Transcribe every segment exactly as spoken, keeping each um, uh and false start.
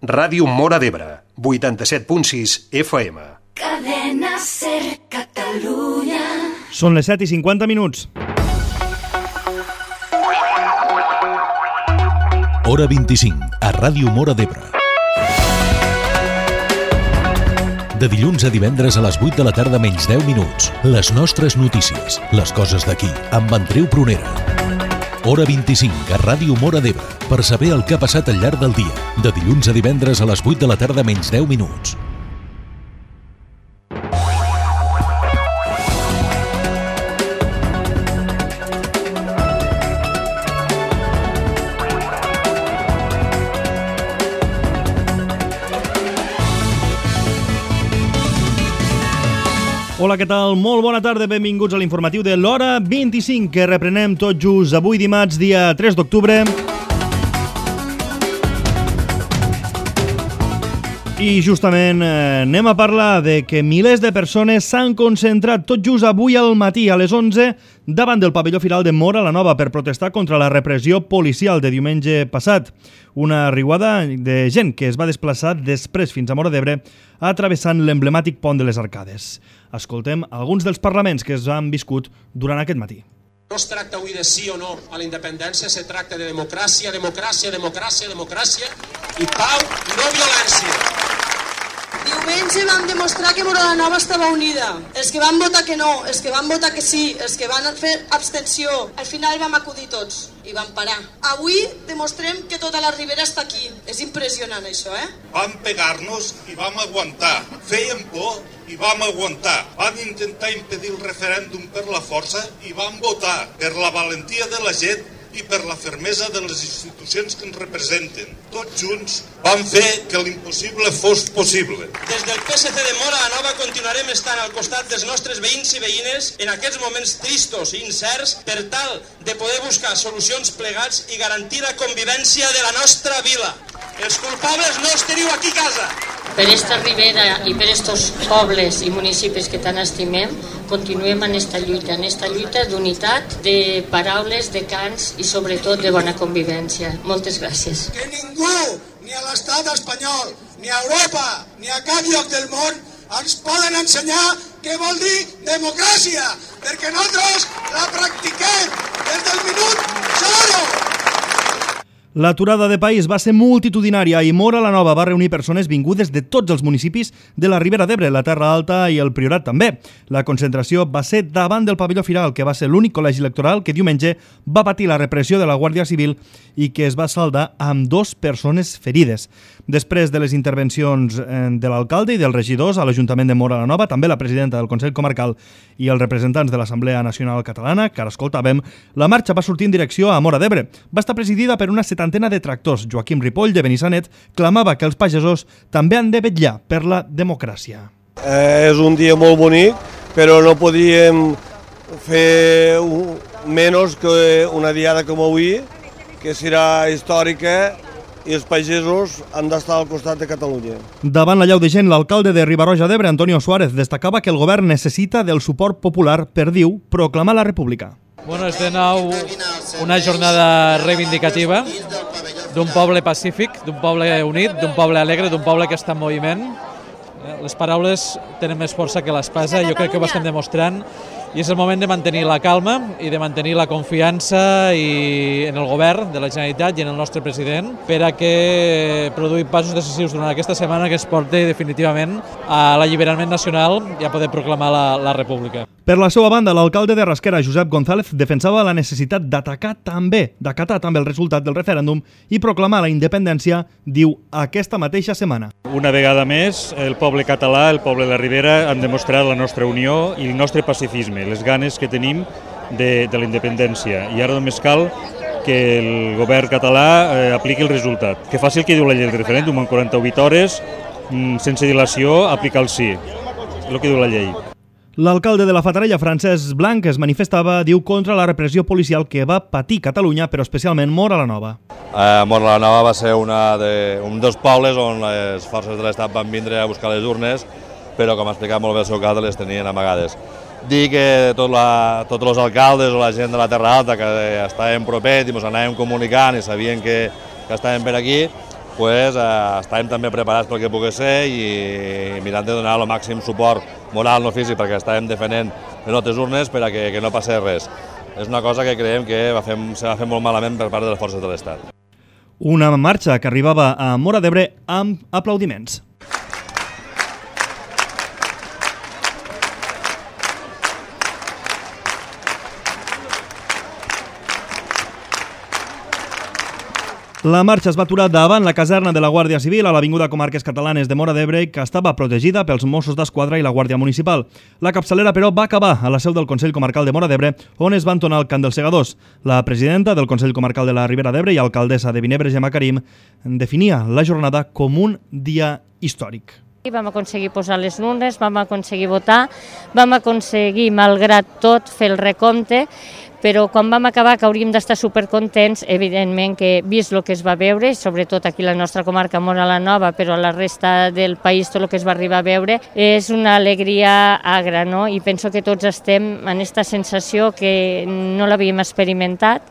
Ràdio Móra d'Ebre, vuitanta-set punt sis F M. Cadena Ser Catalunya. Són les set i cinquanta minuts. Hora vint-i-cinc, a Ràdio Móra d'Ebre. De dilluns a divendres a les vuit de la tarda menys deu minuts. Les nostres notícies, les coses d'aquí, amb Andreu Prunera. Hora vint-i-cinc, a Ràdio Móra d'Ebre, per saber el que ha passat al llarg del dia. De dilluns a divendres a les vuit de la tarda menys deu minuts. Hola, què tal? Molt bona tarda, benvinguts a l'informatiu de l'Hora vint-i-cinc, que reprenem tot just avui dimarts, dia tres d'octubre. I justament eh, anem a parlar de que milers de persones s'han concentrat tot just avui al matí a les onze davant del pavelló Firal de Móra la Nova per protestar contra la repressió policial de diumenge passat. Una riuada de gent que es va desplaçar després fins a Móra d'Ebre atravessant l'emblemàtic pont de les Arcades. Escoltem alguns dels parlaments que es han viscut durant aquest matí. No es tracta avui de sí o no a la independència, se tracta de democràcia, democràcia, democràcia, democràcia i pau, no violència. Diumenge vam demostrar que Móra la Nova estava unida. Els que van votar que no, els que van votar que sí, els que van fer abstenció, al final vam acudir tots i vam parar. Avui demostrem que tota la Ribera està aquí. És impressionant això, eh? Vam pegar-nos i vam aguantar. Fèiem por i vam aguantar. Van intentar impedir el referèndum per la força i vam votar per la valentia de la gent i per la fermesa de les institucions que ens representen. Tots junts vam fer que l'impossible fos possible. Des del P S C de Móra la Nova continuarem estant al costat dels nostres veïns i veïnes en aquests moments tristos i incerts per tal de poder buscar solucions plegats i garantir la convivència de la nostra vila. Els culpables no els teniu aquí a casa. Per esta Ribera i per estos pobles i municipis que tant estimem, continuem en esta lluita, en esta lluita d'unitat, de paraules, de cants i sobretot de bona convivència. Moltes gràcies. Que ningú, ni a l'estat espanyol, ni a Europa, ni a cap lloc del món, ens poden ensenyar què vol dir democràcia, perquè nosaltres la practiquem des del minut zero. L'aturada de país va ser multitudinària i Móra la Nova va reunir persones vingudes de tots els municipis de la Ribera d'Ebre, la Terra Alta i el Priorat també. La concentració va ser davant del pavelló Firal, que va ser l'únic col·legi electoral que diumenge va patir la repressió de la Guàrdia Civil i que es va saldar amb dos persones ferides. Després de les intervencions de l'alcalde i dels regidors a l'Ajuntament de Móra la Nova, també la presidenta del Consell Comarcal i els representants de l'Assemblea Nacional Catalana, que ara escoltàvem, la marxa va sortir en direcció a Móra d'Ebre. Va estar presidida per una setantena de tractors. Joaquim Ripoll, de Benissanet, clamava que els pagesos també han de vetllar per la democràcia. Eh, és un dia molt bonic, però no podíem fer un, menys que una diada com avui, que serà històrica, i els pagesos han d'estar al costat de Catalunya. Davant la llau de gent, l'alcalde de Riba-roja d'Ebre, Antonio Suárez, destacava que el govern necessita del suport popular per, diu, proclamar la república. Bueno, és de nou una jornada reivindicativa d'un poble pacífic, d'un poble unit, d'un poble alegre, d'un poble que està en moviment. Les paraules tenen més força que l'espasa, jo crec que ho estem demostrant, i és el moment de mantenir la calma i de mantenir la confiança i en el govern de la Generalitat i en el nostre president per a que produïm passos decisius durant aquesta setmana que es porti definitivament a l'alliberament nacional i a poder proclamar la, la república. Per la seva banda, l'alcalde de Rasquera, Josep González, defensava la necessitat d'atacar també, d'acatar també el resultat del referèndum i proclamar la independència, diu, aquesta mateixa setmana. Una vegada més, el poble català, el poble de la Ribera, han demostrat la nostra unió i el nostre pacifisme, les ganes que tenim de, de la independència. I ara només cal que el govern català eh, apliqui el resultat. Que faci el que diu la llei del referèndum, en quaranta-vuit hores, sense dilació, aplicar el sí. És el que diu la llei. L'alcalde de la Fatarella, Francesc Blanc, es manifestava, diu, contra la repressió policial que va patir Catalunya, però especialment Móra la Nova. Eh, Móra la Nova va ser una de, un dels pobles on les forces de l'Estat van vindre a buscar les urnes, però, com ha explicat molt bé el seu alcalde, les tenien amagades. Dir que tot la, tots els alcaldes o la gent de la Terra Alta que estàvem propet i ens anàvem comunicant i sabien que, que estàvem per aquí, pues, eh, estàvem també preparats pel que pugui ser i mirant de donar el màxim suport moral, no físic, perquè estàvem defendent les nostres urnes per a que, que no passés res. És una cosa que creiem que va fer, se va fer molt malament per part de les forces de l'Estat. Una marxa que arribava a Móra d'Ebre amb aplaudiments. La marxa es va aturar davant la caserna de la Guàrdia Civil a l'Avinguda Comarques Catalanes de Móra d'Ebre, que estava protegida pels Mossos d'Esquadra i la Guàrdia Municipal. La capçalera, però, va acabar a la seu del Consell Comarcal de Móra d'Ebre, on es va entonar el cant dels segadors. La presidenta del Consell Comarcal de la Ribera d'Ebre i alcaldessa de Vinebre, Gemma Karim, definia la jornada com un dia històric. Vam aconseguir posar les urnes, vam aconseguir votar, vam aconseguir, malgrat tot, fer el recompte, però quan vam acabar, que hauríem d'estar supercontents, evidentment que vist el que es va veure, sobretot aquí a la nostra comarca, Móra la Nova, però a la resta del país tot el que es va arribar a veure, és una alegria agra, no? I penso que tots estem en aquesta sensació que no l'havíem experimentat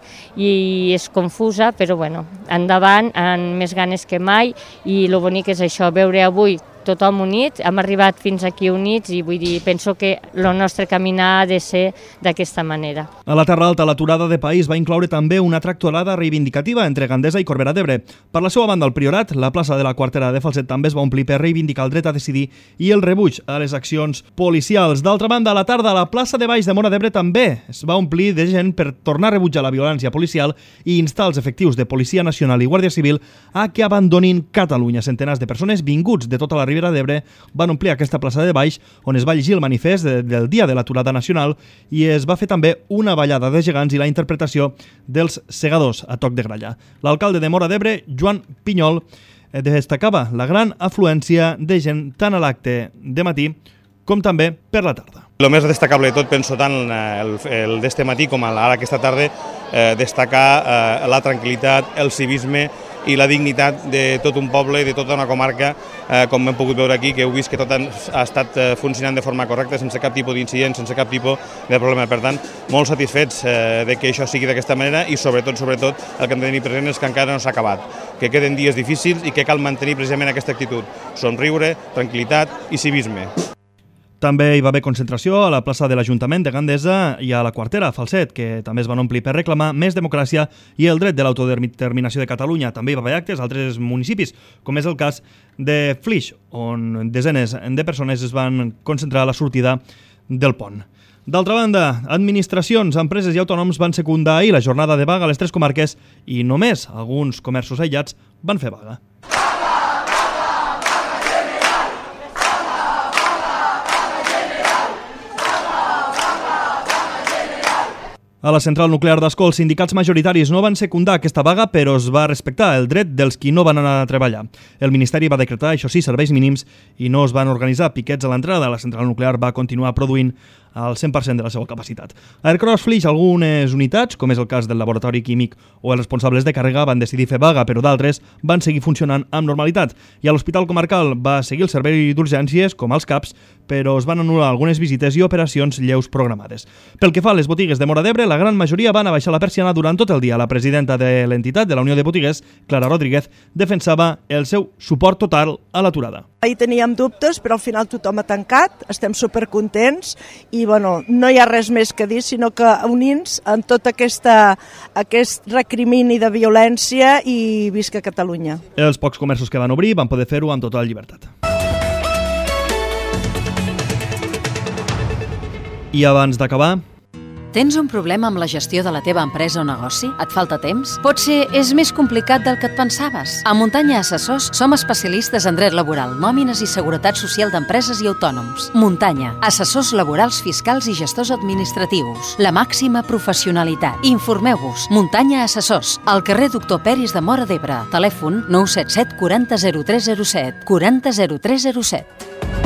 i és confusa, però bueno, endavant, amb més ganes que mai, i el bonic és això, veure avui tothom unit, hem arribat fins aquí units i vull dir, penso que el nostre caminar ha de ser d'aquesta manera. A la Terra Alta, l'aturada de país va incloure també una tractorada reivindicativa entre Gandesa i Corbera d'Ebre. Per la seva banda, al Priorat, la plaça de la Quartera de Falset també es va omplir per reivindicar el dret a decidir i el rebuig a les accions policials. D'altra banda, a la tarda, a la plaça de Baix de Móra d'Ebre també es va omplir de gent per tornar a rebutjar la violència policial i instar els efectius de Policia Nacional i Guàrdia Civil a que abandonin Catalunya. Centenars de persones vinguts de tota la Ribera d'Ebre van omplir aquesta plaça de Baix, on es va llegir el manifest de, del dia de l'aturada nacional i es va fer també una ballada de gegants i la interpretació dels segadors a toc de gralla. L'alcalde de Móra d'Ebre, Joan Pinyol, destacava la gran afluència de gent tant a l'acte de matí com també per la tarda. El més destacable de tot, penso tant el, el d'este matí com ara aquesta tarda, eh, destacar eh, la tranquil·litat, el civisme i la dignitat de tot un poble, de tota una comarca, eh, com hem pogut veure aquí, que heu vist que tot ha estat eh, funcionant de forma correcta, sense cap tipus d'incident, sense cap tipus de problema. Per tant, molt satisfets eh, de que això sigui d'aquesta manera i sobretot, sobretot, el que hem de tenir present és que encara no s'ha acabat, que queden dies difícils i que cal mantenir precisament aquesta actitud, somriure, tranquil·litat i civisme. També hi va haver concentració a la plaça de l'Ajuntament de Gandesa i a la Quartera, a Falset, que també es van omplir per reclamar més democràcia i el dret de l'autodeterminació de Catalunya. També hi va haver actes a altres municipis, com és el cas de Flix, on desenes de persones es van concentrar a la sortida del pont. D'altra banda, administracions, empreses i autònoms van secundar ahir la jornada de vaga a les tres comarques i només alguns comerços aïllats van fer vaga. A la central nuclear d'Ascó, els sindicats majoritaris no van secundar aquesta vaga, però es va respectar el dret dels qui no van anar a treballar. El Ministeri va decretar, això sí, serveis mínims i no es van organitzar piquets a l'entrada. La central nuclear va continuar produint al cent per cent de la seva capacitat. A Aircross Flix, algunes unitats, com és el cas del laboratori químic o els responsables de càrrega, van decidir fer vaga, però d'altres van seguir funcionant amb normalitat. I a l'Hospital Comarcal va seguir el servei d'urgències, com als CAPs, però es van anul·lar algunes visites i operacions lleus programades. Pel que fa a les botigues de Móra d'Ebre, la gran majoria van abaixar la persiana durant tot el dia. La presidenta de l'entitat de la Unió de Botiguers, Clara Rodríguez, defensava el seu suport total a l'aturada. Ahir teníem dubtes, però al final tothom ha tancat, estem supercontents i bueno, no hi ha res més que dir, sinó que unint-nos en tot aquesta, aquest recrimini de violència i visca Catalunya. Els pocs comerços que van obrir van poder fer-ho amb total llibertat. I abans d'acabar... Tens un problema amb la gestió de la teva empresa o negoci? Et falta temps? Potser és més complicat del que et pensaves. A Muntanya Assessors som especialistes en dret laboral, nòmines i seguretat social d'empreses i autònoms. Muntanya, assessors laborals, fiscals i gestors administratius. La màxima professionalitat. Informeu-vos. Muntanya Assessors, al carrer Doctor Peris de Móra d'Ebre. Telèfon nou set set quaranta zero tres zero set, quaranta zero tres zero set.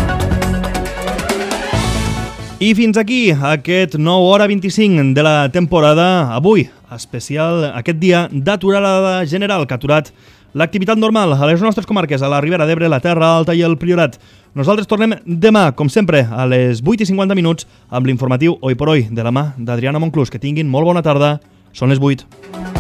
I fins aquí aquest nou hora vint-i-cinc de la temporada. Avui, especial aquest dia d'aturada general que ha aturat l'activitat normal a les nostres comarques, a la Ribera d'Ebre, la Terra Alta i el Priorat. Nosaltres tornem demà, com sempre, a les vuit i cinquanta minuts amb l'informatiu Hoy por Hoy de la mà d'Adriana Monclús. Que tinguin molt bona tarda. Són les vuit.